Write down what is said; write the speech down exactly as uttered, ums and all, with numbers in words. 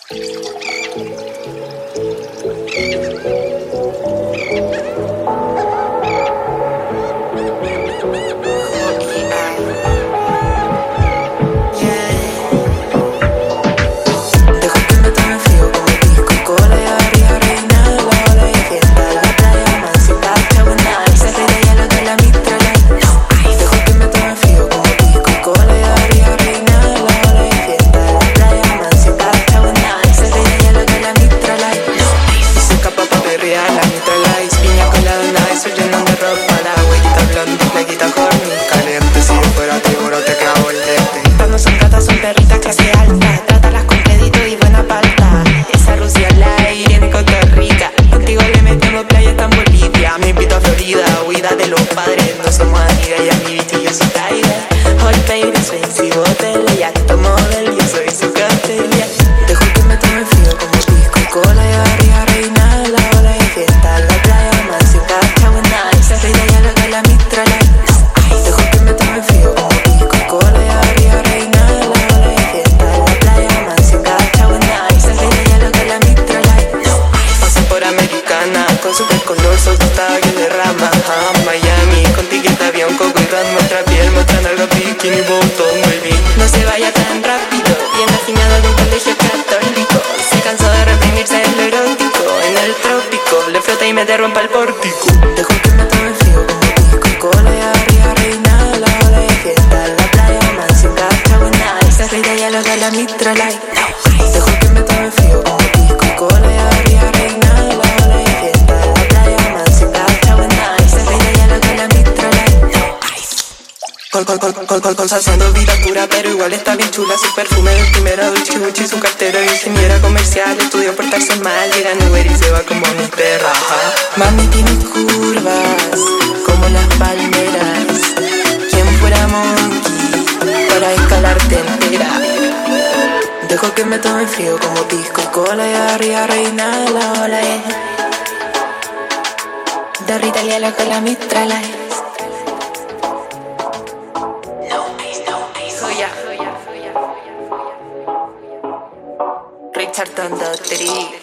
No se vaya tan rápido, bien afinado de un colegio católico. Se cansó de reprimirse en lo erótico. En el trópico, le flota y me derrumpa el pórtico. Dejo que me tome frío como pisco, cola y arriba reina la ola de fiesta. La playa, mansión, cacha, buena. Esa reina ya lo da la Mitra Light. Dejo que me tome frío como pisco, cola y arriba reina la ola de fiesta. La playa, mansión, cacha, buena. Esa reina ya lo da la Mitra Light. Col, col, col, col, col, col, saciando vida pura, pero igual está bien chula. Su perfume de primera, Dolce Gucci, su cartera de ingeniera comercial. Estudió portarse mal, llega en Uber y se va como mi perra. Mami tiene curvas, como las palmeras. Quien fuera monkey, para escalarte entera. Dejo que me tome frío como pisco y cola y arriba reina la ola. Derrita y la cola Mitra Light. Richard Tondotri.